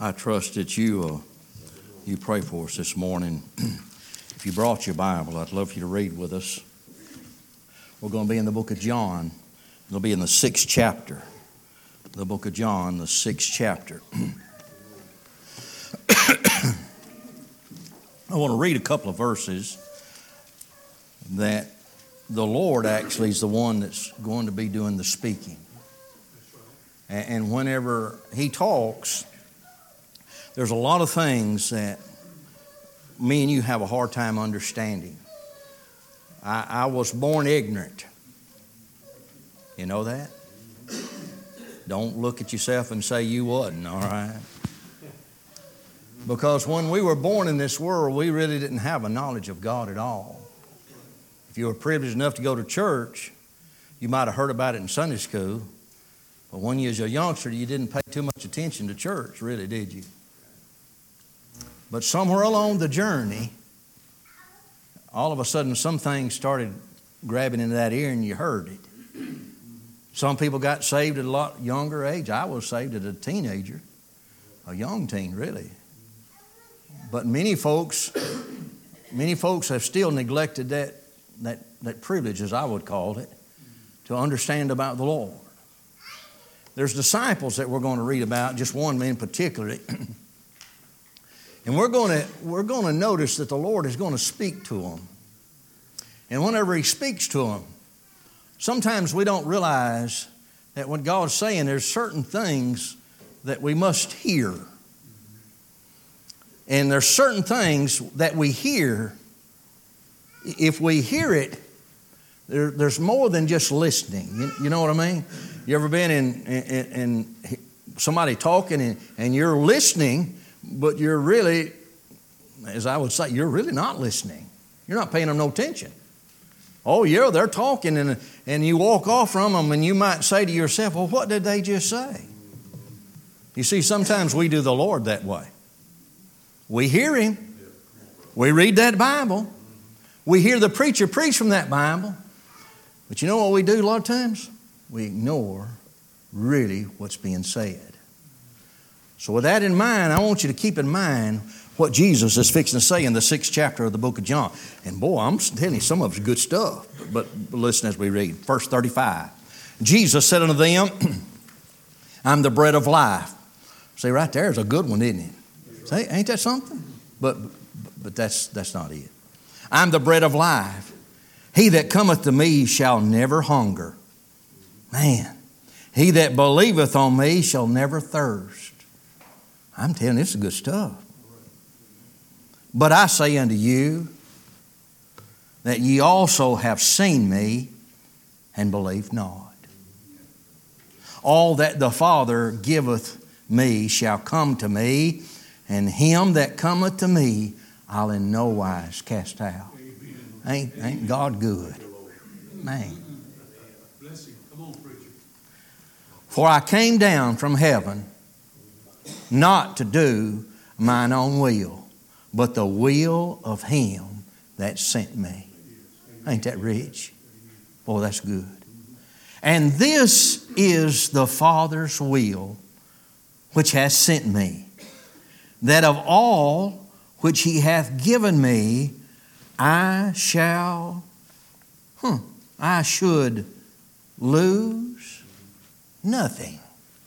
I trust that you pray for us this morning. If you brought your Bible, I'd love for you to read with us. We're going to be in the book of John. It'll be in the 6th chapter. The book of John, the 6th chapter. I want to read a couple of verses that the Lord actually is the one that's going to be doing the speaking. And whenever He talks, there's a lot of things that me and you have a hard time understanding. I was born ignorant. You know that? Don't look at yourself and say you wasn't, all right? Because when we were born in this world, we really didn't have a knowledge of God at all. If you were privileged enough to go to church, you might have heard about it in Sunday school. But when you was a youngster, you didn't pay too much attention to church, really, did you? But somewhere along the journey, all of a sudden some things started grabbing into that ear and you heard it. Some people got saved at a lot younger age. I was saved at a teenager, a young teen, really. But many folks have still neglected that privilege, as I would call it, to understand about the Lord. There's disciples that we're going to read about, just one in particular. And we're going to notice that the Lord is going to speak to them. And whenever He speaks to them, sometimes we don't realize that when God's saying there's certain things that we must hear. And there's certain things that we hear. If we hear it, there's more than just listening. You know what I mean? You ever been in somebody talking and you're listening, but you're really, as I would say, you're really not listening. You're not paying them no attention. Oh, yeah, they're talking and you walk off from them and you might say to yourself, well, what did they just say? You see, sometimes we do the Lord that way. We hear Him. We read that Bible. We hear the preacher preach from that Bible. But you know what we do a lot of times? We ignore really what's being said. So with that in mind, I want you to keep in mind what Jesus is fixing to say in the 6th chapter of the book of John. And boy, I'm telling you, some of it's good stuff. But listen as we read. Verse 35. Jesus said unto them, I'm the bread of life. See, right there is a good one, isn't it? See, ain't that something? But that's not it. I'm the bread of life. He that cometh to me shall never hunger. Man, he that believeth on me shall never thirst. I'm telling you, this is good stuff. But I say unto you that ye also have seen me and believe not. All that the Father giveth me shall come to me, and him that cometh to me I'll in no wise cast out. Ain't God good? Man. For I came down from heaven not to do mine own will, but the will of Him that sent me. Ain't that rich? Oh, that's good. And this is the Father's will which hath sent me, that of all which He hath given me, I should lose nothing,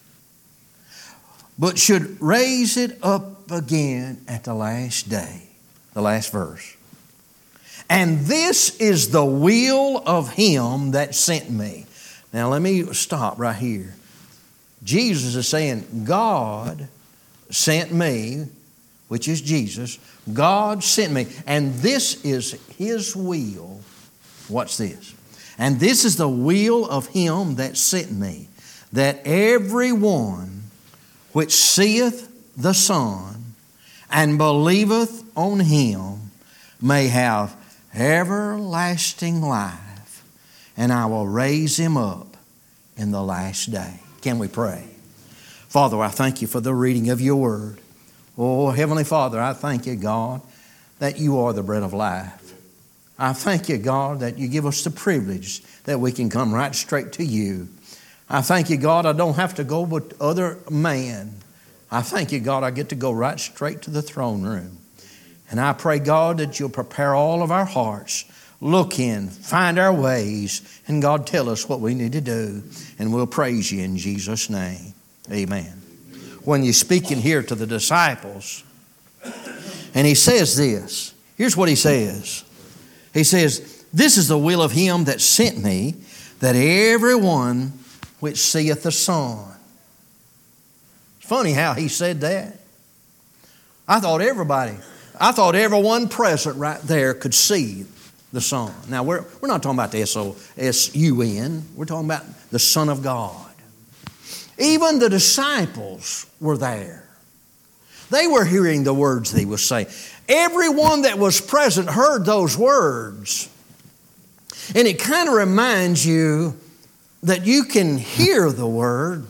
but should raise it up again at the last day. The last verse. And this is the will of Him that sent me. Now let me stop right here. Jesus is saying, God sent me, which is Jesus. God sent me. And this is His will. What's this? And this is the will of Him that sent me, that every one which seeth the Son and believeth on Him may have everlasting life, and I will raise him up in the last day. Can we pray? Father, I thank You for the reading of Your Word. Oh, Heavenly Father, I thank You, God, that You are the bread of life. I thank You, God, that You give us the privilege that we can come right straight to You. I thank You, God, I don't have to go with other man I thank you, God, I get to go right straight to the throne room. And I pray, God, that you'll prepare all of our hearts. Look in, find our ways, and God, tell us what we need to do. And we'll praise you in Jesus' name. Amen. When you're speaking here to the disciples, and he says this, here's what he says. He says, this is the will of him that sent me, that everyone which seeth the Son. It's funny how he said that. I thought everyone present right there could see the Son. Now, we're not talking about the S-O-S-U-N. We're talking about the Son of God. Even the disciples were there. They were hearing the words that he was saying. Everyone that was present heard those words. And it kind of reminds you that you can hear the word,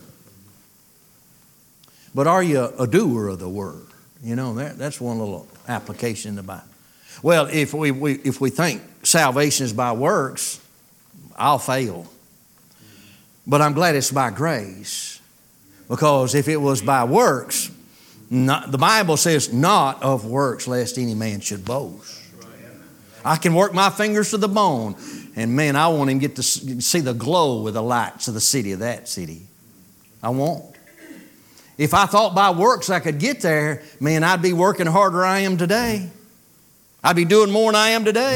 but are you a doer of the word? You know, that's one little application in the Bible. Well, if we think salvation is by works, I'll fail. But I'm glad it's by grace. Because if it was by works, the Bible says, not of works, lest any man should boast. I can work my fingers to the bone, and man, I won't even get to see the glow with the lights of the city of that city. I won't. If I thought by works I could get there, man, I'd be working harder than I am today. I'd be doing more than I am today.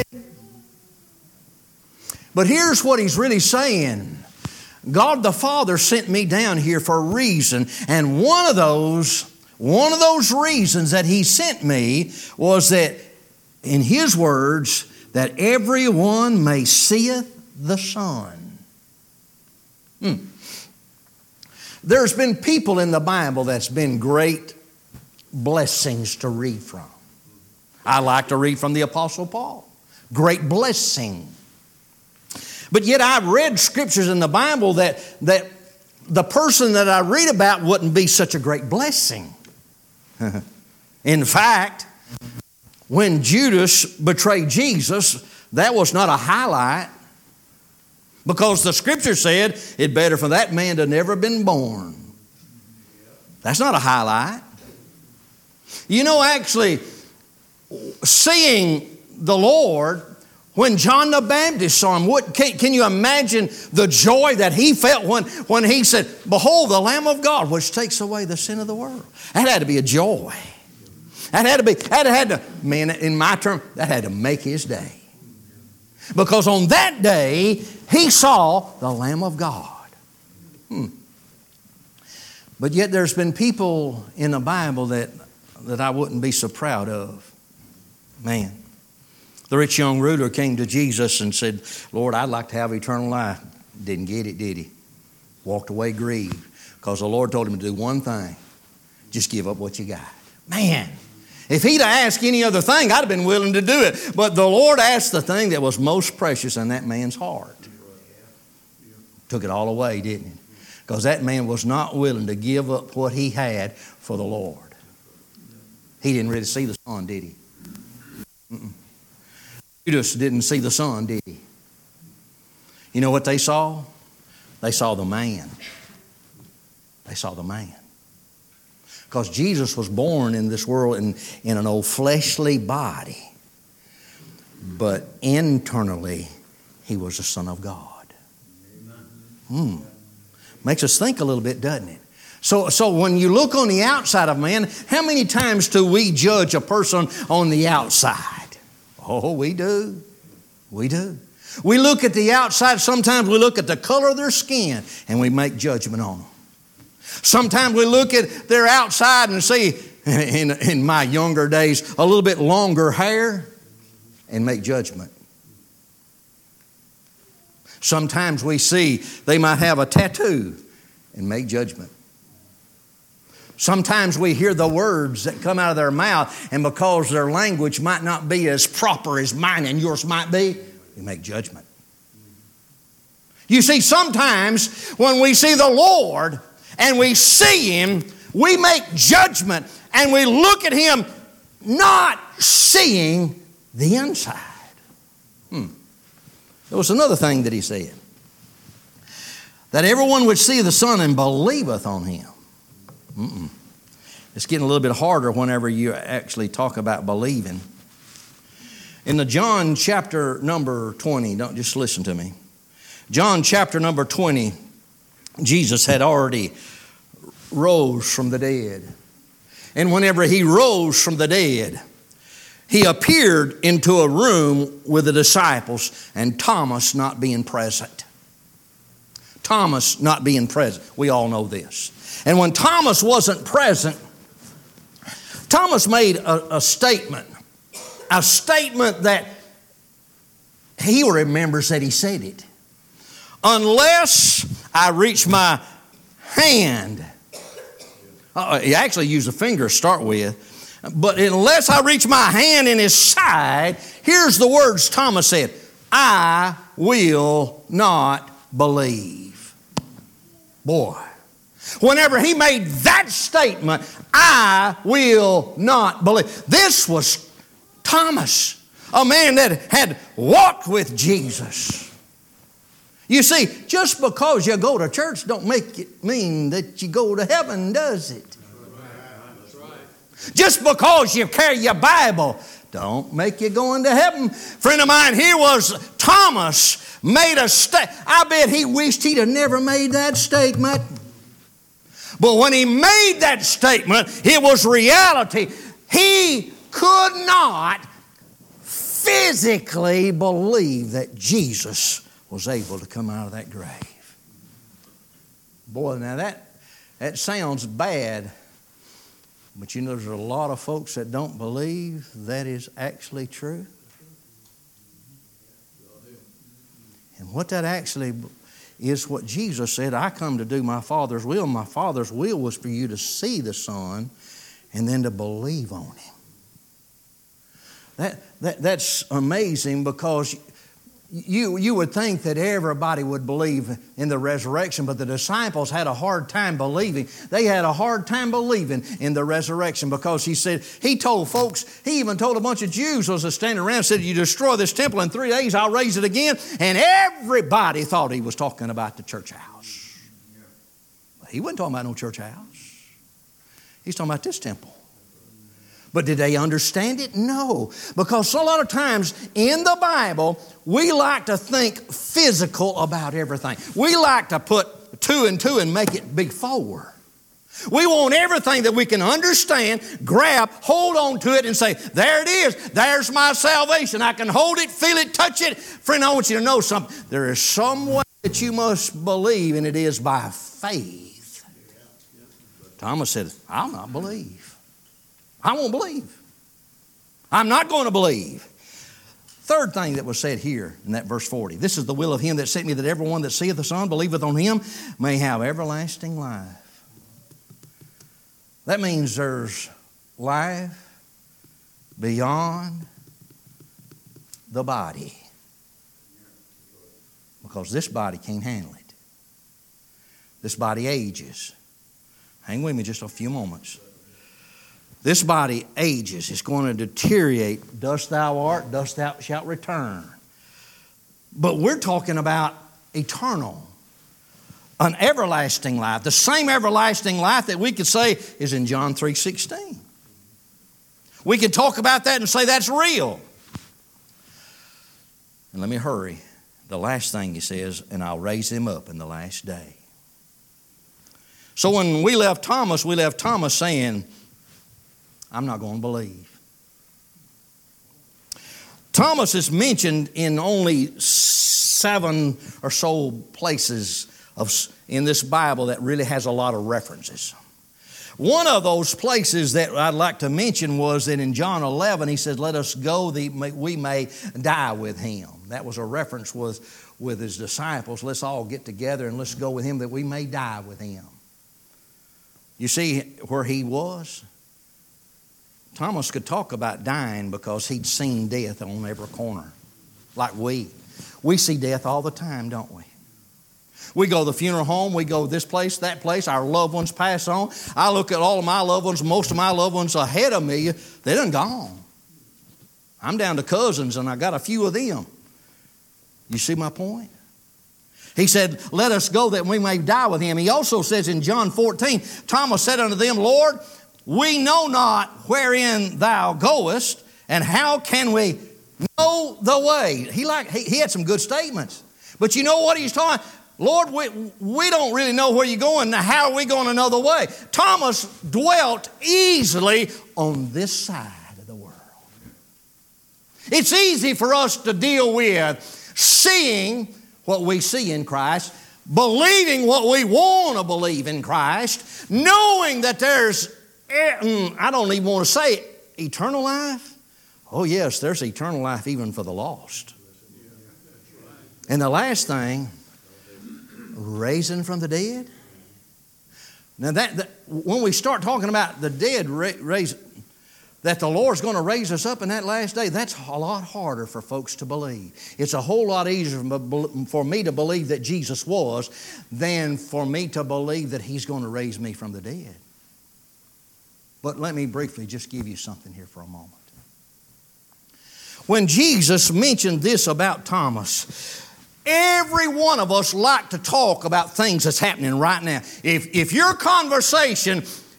But here's what he's really saying. God the Father sent me down here for a reason, and one of those reasons that he sent me was that, in his words, that everyone may seeth the Son. There's been people in the Bible that's been great blessings to read from. I like to read from the Apostle Paul. Great blessing. But yet I've read scriptures in the Bible that the person that I read about wouldn't be such a great blessing. In fact, when Judas betrayed Jesus, that was not a highlight, because the scripture said it's better for that man to have never been born. That's not a highlight. You know, actually, seeing the Lord, when John the Baptist saw him, can you imagine the joy that he felt when he said, behold, the Lamb of God, which takes away the sin of the world? That had to be a joy. That had to, man, in my term, that had to make his day. Because on that day, he saw the Lamb of God. But yet there's been people in the Bible that I wouldn't be so proud of. Man, the rich young ruler came to Jesus and said, Lord, I'd like to have eternal life. Didn't get it, did he? Walked away grieved, because the Lord told him to do one thing. Just give up what you got. Man, if he'd have asked any other thing, I'd have been willing to do it. But the Lord asked the thing that was most precious in that man's heart. Took it all away, didn't he? Because that man was not willing to give up what he had for the Lord. He didn't really see the Son, did he? Judas didn't see the Son, did he? You know what they saw? They saw the man. They saw the man. Because Jesus was born in this world in an old fleshly body. But internally, he was the Son of God. Makes us think a little bit, doesn't it? So when you look on the outside of man, how many times do we judge a person on the outside? Oh, we do. We do. We look at the outside. Sometimes we look at the color of their skin and we make judgment on them. Sometimes we look at their outside and see, in my younger days, a little bit longer hair and make judgment. Sometimes we see they might have a tattoo and make judgment. Sometimes we hear the words that come out of their mouth, and because their language might not be as proper as mine and yours might be, we make judgment. You see, sometimes when we see the Lord and we see Him, we make judgment and we look at Him not seeing the inside. There was another thing that He said. That everyone would see the Son and believeth on Him. It's getting a little bit harder whenever you actually talk about believing. In the John chapter number 20, don't just listen to me. John chapter number 20, Jesus had already rose from the dead. And whenever he rose from the dead, he appeared into a room with the disciples, and Thomas not being present. Thomas not being present. We all know this. And when Thomas wasn't present, Thomas made a statement. A statement that he remembers that he said it. Unless I reach my hand. He actually used a finger to start with. But unless I reach my hand in his side, here's the words Thomas said. I will not believe. Boy. Whenever he made that statement, I will not believe. This was Thomas, a man that had walked with Jesus. You see, just because you go to church don't make it mean that you go to heaven, does it? That's right. Just because you carry your Bible don't make you go into heaven. Friend of mine here was Thomas, made a statement. I bet he wished he'd have never made that statement. But when he made that statement, it was reality. He could not physically believe that Jesus was able to come out of that grave. Boy, now that sounds bad, but you know there's a lot of folks that don't believe that is actually true. And what that actually is what Jesus said, I come to do my Father's will. My Father's will was for you to see the Son and then to believe on Him. That's amazing, because you would think that everybody would believe in the resurrection, but the disciples had a hard time believing. They had a hard time believing in the resurrection, because he told folks, he even told a bunch of Jews who was standing around and said, you destroy this temple in 3 days, I'll raise it again. And everybody thought he was talking about the church house. He wasn't talking about no church house. He's talking about this temple. But did they understand it? No. Because a lot of times in the Bible, we like to think physical about everything. We like to put 2 and 2 and make it big 4. We want everything that we can understand, grab, hold on to it and say, there it is. There's my salvation. I can hold it, feel it, touch it. Friend, I want you to know something. There is some way that you must believe, and it is by faith. Thomas said, I'll not believe. I won't believe. I'm not going to believe. Third thing that was said here in that verse 40. This is the will of Him that sent me, that everyone that seeth the Son, believeth on Him, may have everlasting life. That means there's life beyond the body. Because this body can't handle it. This body ages. Hang with me just a few moments. This body ages. It's going to deteriorate. Dust thou art, dust thou shalt return. But we're talking about eternal, an everlasting life. The same everlasting life that we could say is in John 3:16. We could talk about that and say that's real. And let me hurry. The last thing he says, and I'll raise him up in the last day. So when we left Thomas saying, I'm not going to believe. Thomas is mentioned in only 7 or so places in this Bible that really has a lot of references. One of those places that I'd like to mention was that in John 11, he says, let us go that we may die with Him. That was a reference with His disciples. Let's all get together and let's go with Him that we may die with Him. You see where he was? Thomas could talk about dying because he'd seen death on every corner, like we. We see death all the time, don't we? We go to the funeral home, we go this place, that place, our loved ones pass on. I look at all of my loved ones, most of my loved ones ahead of me, they done gone. I'm down to cousins and I got a few of them. You see my point? He said, let us go that we may die with Him. He also says in John 14, Thomas said unto them, Lord, we know not wherein thou goest, and how can we know the way? He had some good statements. But you know what he's talking? Lord, we don't really know where you're going. Now, how are we going to know the way? Thomas dwelt easily on this side of the world. It's easy for us to deal with seeing what we see in Christ, believing what we want to believe in Christ, knowing that there's, I don't even want to say it, eternal life. Oh yes, there's eternal life even for the lost. And the last thing, raising from the dead. Now that when we start talking about the dead raise, that the Lord's going to raise us up in that last day, that's a lot harder for folks to believe. It's a whole lot easier for me to believe that Jesus was than for me to believe that He's going to raise me from the dead. But let me briefly just give you something here for a moment. When Jesus mentioned this about Thomas, every one of us like to talk about things that's happening right now. If your conversation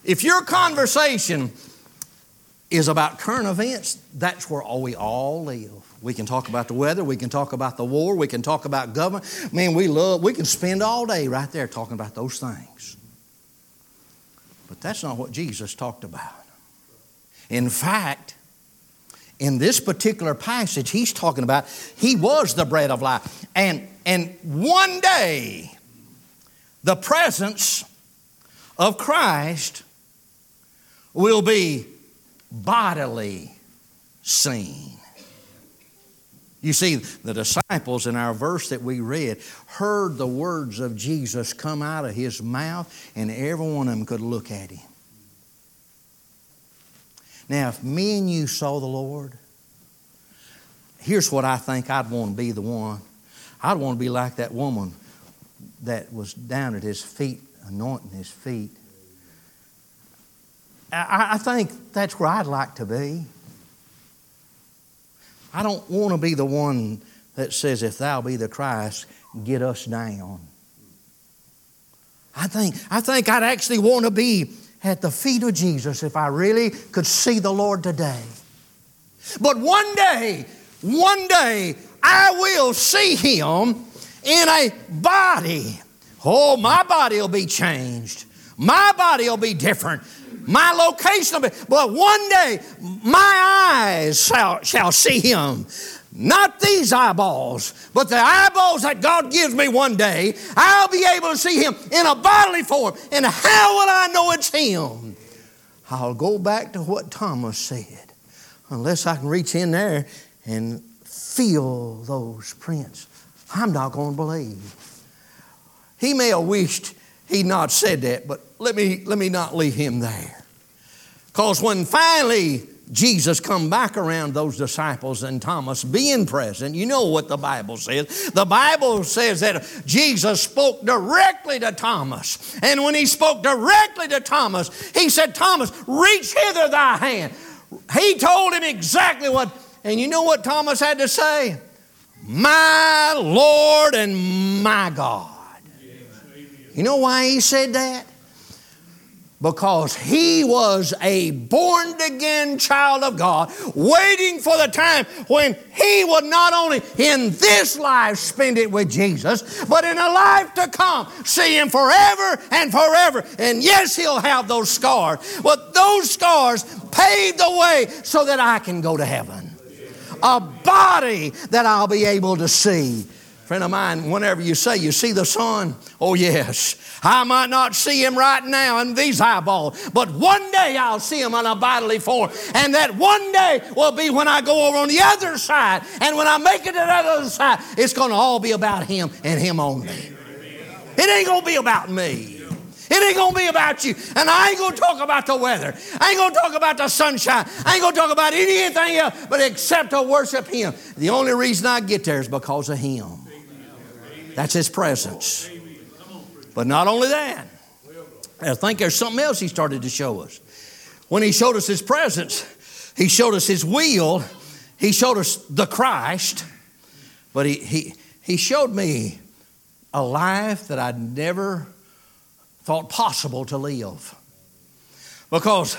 is about current events, that's where we all live. We can talk about the weather, we can talk about the war, we can talk about government. Man, we can spend all day right there talking about those things. But that's not what Jesus talked about. In fact, in this particular passage, He's talking about He was the bread of life. And one day, the presence of Christ will be bodily seen. You see, the disciples in our verse that we read heard the words of Jesus come out of His mouth, and every one of them could look at Him. Now, if me and you saw the Lord, here's what I think I'd want to be the one. I'd want to be like that woman that was down at His feet, anointing His feet. I think that's where I'd like to be. I don't want to be the one that says, if thou be the Christ, get us down. I think I'd actually want to be at the feet of Jesus if I really could see the Lord today. But one day, I will see Him in a body. Oh, my body will be changed. My body will be different. My location will be. But one day, my eyes shall see Him. Not these eyeballs, but the eyeballs that God gives me one day, I'll be able to see Him in a bodily form. And how will I know it's Him? I'll go back to what Thomas said. Unless I can reach in there and feel those prints, I'm not going to believe. He may have wished he'd not said that, but let me not leave him there. Because when finally Jesus come back around those disciples and Thomas being present, you know what the Bible says. The Bible says that Jesus spoke directly to Thomas. And when He spoke directly to Thomas, He said, Thomas, reach hither thy hand. He told him exactly what, and you know what Thomas had to say? My Lord and my God. You know why he said that? Because he was a born-again child of God, waiting for the time when he would not only in this life spend it with Jesus, but in a life to come, see Him forever and forever. And yes, He'll have those scars, but those scars paved the way so that I can go to heaven. A body that I'll be able to see. Friend of mine, whenever you say you see the sun, oh yes, I might not see Him right now in these eyeballs, but one day I'll see Him in a bodily form. And that one day will be when I go over on the other side. And when I make it to that other side, it's going to all be about Him and Him only. It ain't going to be about me. It ain't going to be about you. And I ain't going to talk about the weather. I ain't going to talk about the sunshine. I ain't going to talk about anything else but except to worship Him. The only reason I get there is because of Him. That's His presence. But not only that, I think there's something else He started to show us. When He showed us His presence, He showed us His will, He showed us the Christ, but He showed me a life that I'd never thought possible to live. Because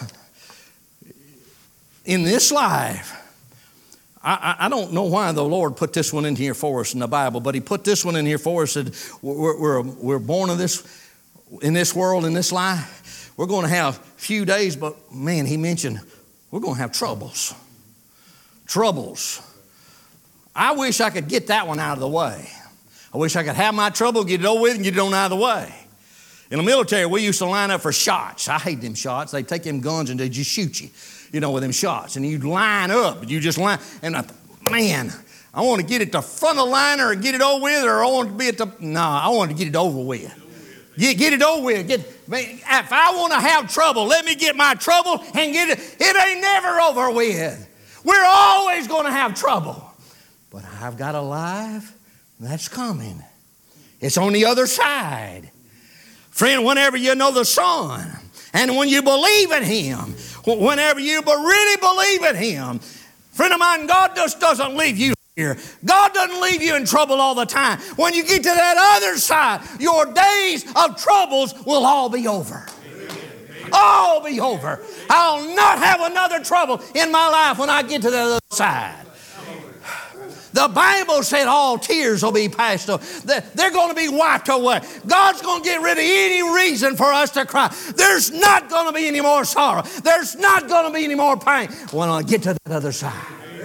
in this life, I don't know why the Lord put this one in here for us in the Bible, but He put this one in here for us that we're born in this world, in this life. We're going to have a few days, but man, He mentioned we're going to have troubles. Troubles. I wish I could get that one out of the way. I wish I could have my trouble, get it over with, and get it on out of the way. In the military, we used to line up for shots. I hate them shots. They take them guns and they just shoot you, with them shots. And you line up. You just line. And man, I want to get at the front of the line or get it over with, or I want to be at the... No, I want to get it over with. Get it over with. If I want to have trouble, let me get my trouble and get it. It ain't never over with. We're always going to have trouble. But I've got a life that's coming. It's on the other side. Friend, whenever you know the Son, and when you believe in Him, whenever you really believe in Him, friend of mine, God just doesn't leave you here. God doesn't leave you in trouble all the time. When you get to that other side, your days of troubles will all be over. All be over. I'll not have another trouble in my life when I get to that other side. The Bible said all tears will be passed away. They're going to be wiped away. God's going to get rid of any reason for us to cry. There's not going to be any more sorrow. There's not going to be any more pain when I get to that other side.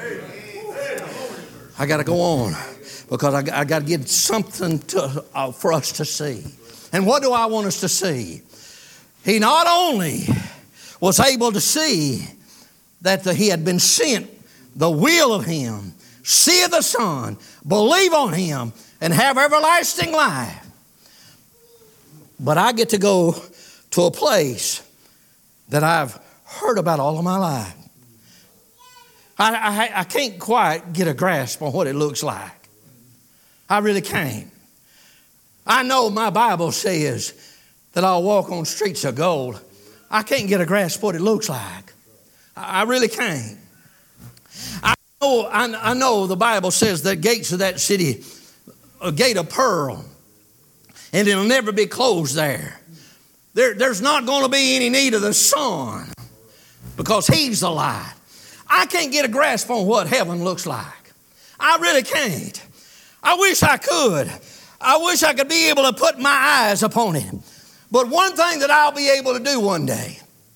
I got to go on because I got to get something for us to see. And what do I want us to see? He not only was able to see that He had been sent, the will of Him, see the Son, believe on Him, and have everlasting life. But I get to go to a place that I've heard about all of my life. I can't quite get a grasp on what it looks like. I really can't. I know my Bible says that I'll walk on streets of gold. I can't get a grasp of what it looks like. I really can't. I know the Bible says that gates of that city, a gate of pearl, and it'll never be closed there. There's not going to be any need of the sun because He's the light. I can't get a grasp on what heaven looks like. I really can't. I wish I could. I wish I could be able to put my eyes upon it. But one thing that I'll be able to do one day,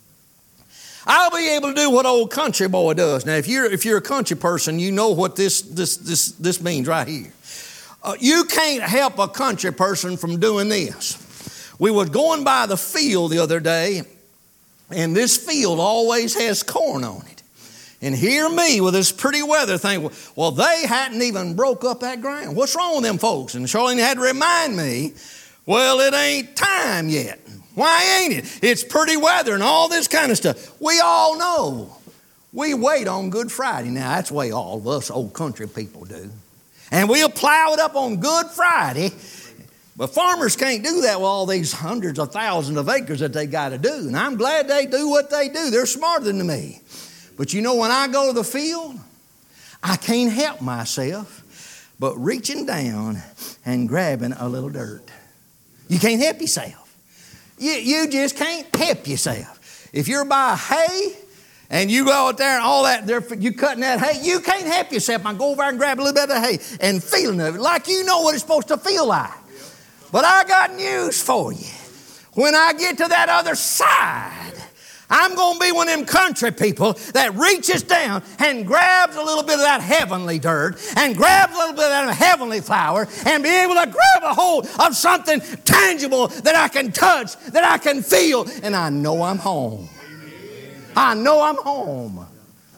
I'll be able to do what old country boy does. Now, if you're a country person, you know what this means right here. You can't help a country person from doing this. We was going by the field the other day, and this field always has corn on it. And hear me with this pretty weather thing. Well, they hadn't even broke up that ground. What's wrong with them folks? And Charlene had to remind me, well, it ain't time yet. Why ain't it? It's pretty weather and all this kind of stuff. We all know. We wait on Good Friday. Now, that's the way all of us old country people do. And we'll plow it up on Good Friday. But farmers can't do that with all these hundreds of thousands of acres that they got to do. And I'm glad they do what they do. They're smarter than me. But you know, when I go to the field, I can't help myself but reaching down and grabbing a little dirt. You can't help yourself. You just can't help yourself. If you're by hay and you go out there and all that, you cutting that hay, you can't help yourself. I go over and grab a little bit of hay and feeling of it like you know what it's supposed to feel like. But I got news for you. When I get to that other side, I'm going to be one of them country people that reaches down and grabs a little bit of that heavenly dirt and grabs a little bit of that heavenly flower and be able to grab a hold of something tangible that I can touch, that I can feel, and I know I'm home. I know I'm home.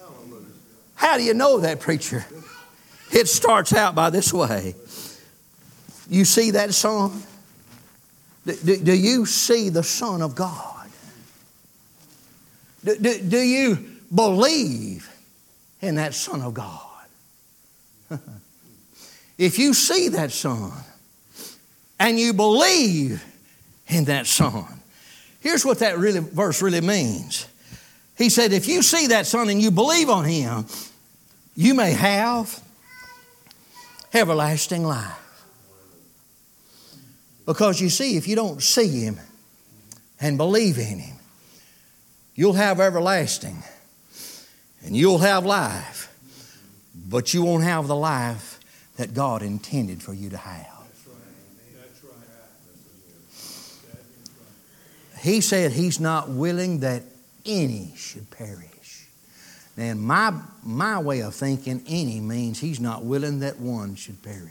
How do you know that, preacher? It starts out by this way. You see that Son? Do you see the Son of God? Do you believe in that Son of God? If you see that Son and you believe in that Son, here's what that verse really means. He said, if you see that Son and you believe on Him, you may have everlasting life. Because you see, if you don't see Him and believe in Him, You'll have everlasting. And you'll have life. But you won't have the life that God intended for you to have. That's right. He said He's not willing that any should perish. And my way of thinking, any means He's not willing that one should perish.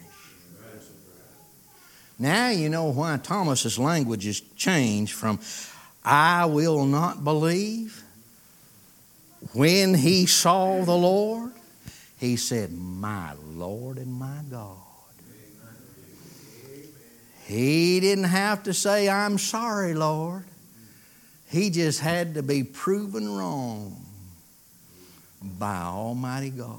Now you know why Thomas's language has changed from I will not believe. When he saw the Lord, he said, my Lord and my God. He didn't have to say, I'm sorry, Lord. He just had to be proven wrong by Almighty God.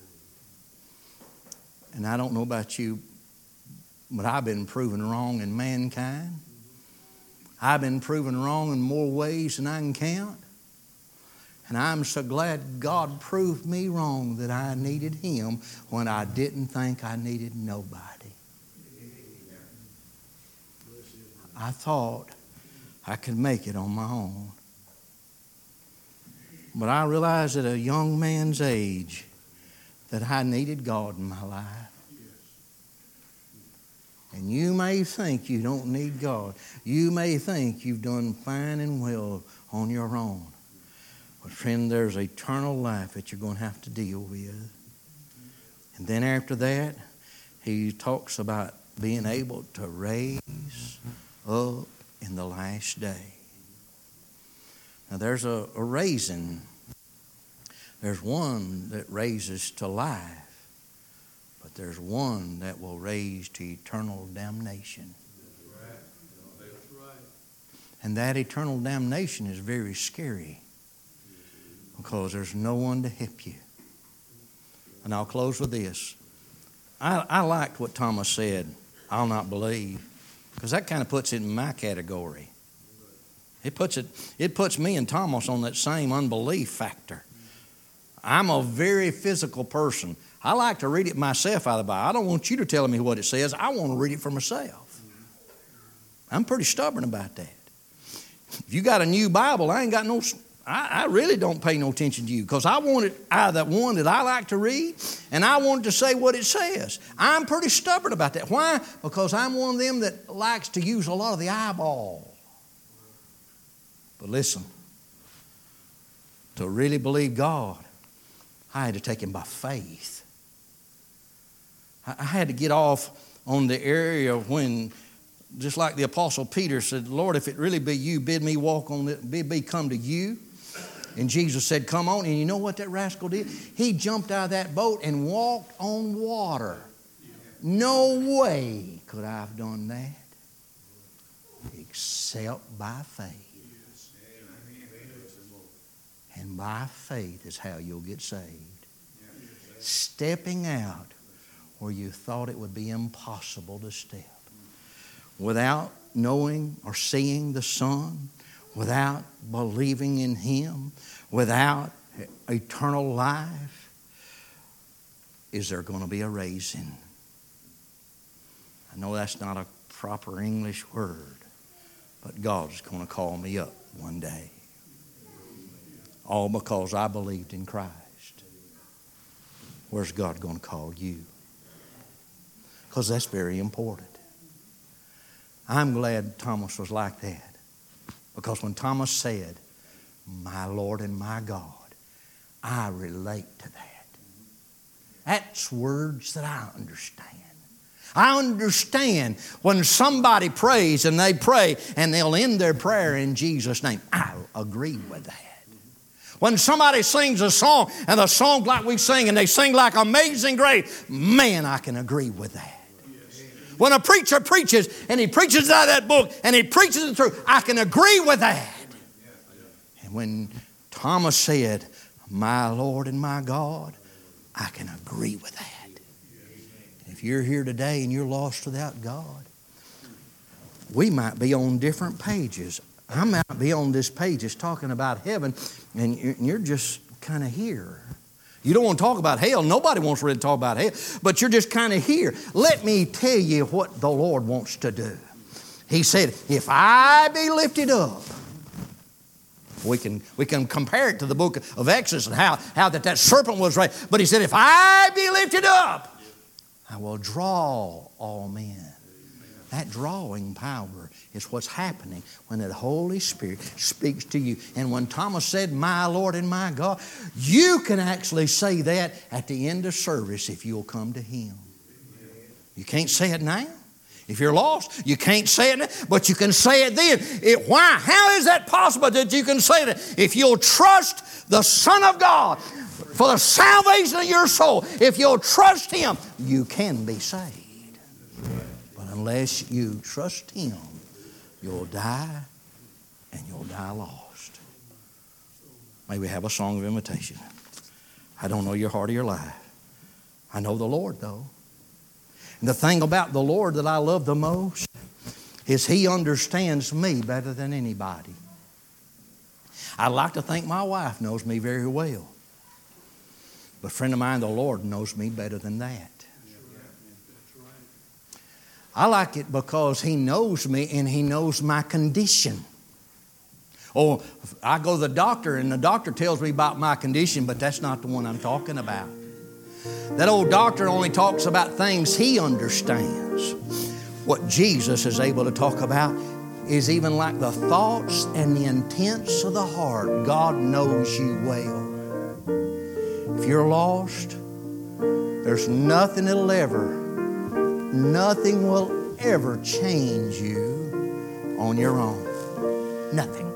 And I don't know about you, but I've been proven wrong in mankind. I've been proven wrong in more ways than I can count. And I'm so glad God proved me wrong that I needed Him when I didn't think I needed nobody. I thought I could make it on my own. But I realized at a young man's age that I needed God in my life. And you may think you don't need God. You may think you've done fine and well on your own. But friend, there's eternal life that you're going to have to deal with. And then after that, he talks about being able to raise up in the last day. Now there's a raising. There's one that raises to life, but there's one that will raise to eternal damnation. That's right. And that eternal damnation is very scary because there's no one to help you. And I'll close with this. I liked what Thomas said, I'll not believe, because that kind of puts it in my category. It puts me and Thomas on that same unbelief factor. I'm a very physical person. I like to read it myself out of the Bible. I don't want you to tell me what it says. I want to read it for myself. I'm pretty stubborn about that. If you got a new Bible, I really don't pay no attention to you because I want it out of that one that I like to read, and I want it to say what it says. I'm pretty stubborn about that. Why? Because I'm one of them that likes to use a lot of the eyeball. But listen, to really believe God, I had to take Him by faith. I had to get off on the area when, just like the Apostle Peter said, Lord, if it really be you, bid me walk on it, bid me come to you. And Jesus said, come on. And you know what that rascal did? He jumped out of that boat and walked on water. No way could I have done that except by faith. And by faith is how you'll get saved. Stepping out where you thought it would be impossible to step. Without knowing or seeing the Son, without believing in Him, without eternal life, is there going to be a raising? I know that's not a proper English word, but God's going to call me up one day. All because I believed in Christ. Where's God going to call you? Because that's very important. I'm glad Thomas was like that. Because when Thomas said, my Lord and my God, I relate to that. That's words that I understand. I understand when somebody prays and they pray and they'll end their prayer in Jesus' name. I agree with that. When somebody sings a song and the song like we sing and they sing like Amazing Grace, man, I can agree with that. When a preacher preaches and he preaches out of that book and he preaches the truth, I can agree with that. And when Thomas said, my Lord and my God, I can agree with that. And if you're here today and you're lost without God, we might be on different pages. I might be on this page that's talking about heaven, and you're just kind of here. You don't want to talk about hell. Nobody wants to really talk about hell, but you're just kind of here. Let me tell you what the Lord wants to do. He said, if I be lifted up, We can compare it to the book of Exodus and how that serpent was raised. But he said, if I be lifted up, I will draw all men. That drawing power is what's happening when the Holy Spirit speaks to you. And when Thomas said, my Lord and my God, you can actually say that at the end of service if you'll come to Him. You can't say it now. If you're lost, you can't say it now, but you can say it then. Why? How is that possible that you can say that? If you'll trust the Son of God for the salvation of your soul, if you'll trust Him, you can be saved. Unless you trust Him, you'll die, and you'll die lost. May we have a song of invitation. I don't know your heart or your life. I know the Lord, though. And the thing about the Lord that I love the most is He understands me better than anybody. I'd like to think my wife knows me very well. But friend of mine, the Lord knows me better than that. I like it because He knows me and He knows my condition. Oh, I go to the doctor and the doctor tells me about my condition, but that's not the one I'm talking about. That old doctor only talks about things he understands. What Jesus is able to talk about is even like the thoughts and the intents of the heart. God knows you well. If you're lost, there's nothing will ever change you on your own. Nothing.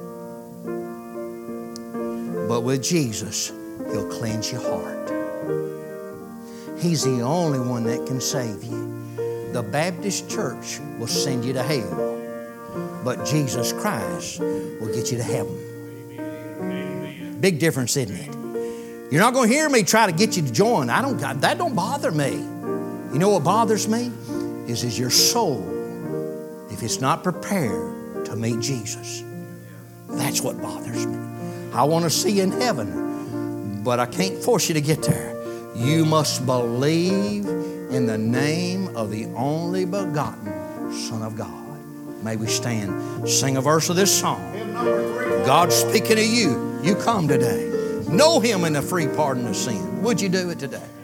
But with Jesus, He'll cleanse your heart. He's the only one that can save you. The Baptist church will send you to hell, but Jesus Christ will get you to heaven. Big difference, isn't it? You're not going to hear me try to get you to join. That don't bother me. You know what bothers me? Is your soul, if it's not prepared to meet Jesus. That's what bothers me. I want to see you in heaven, but I can't force you to get there. You must believe in the name of the only begotten Son of God. May we stand, sing a verse of this song. God's speaking to you. You come today. Know Him in the free pardon of sin. Would you do it today?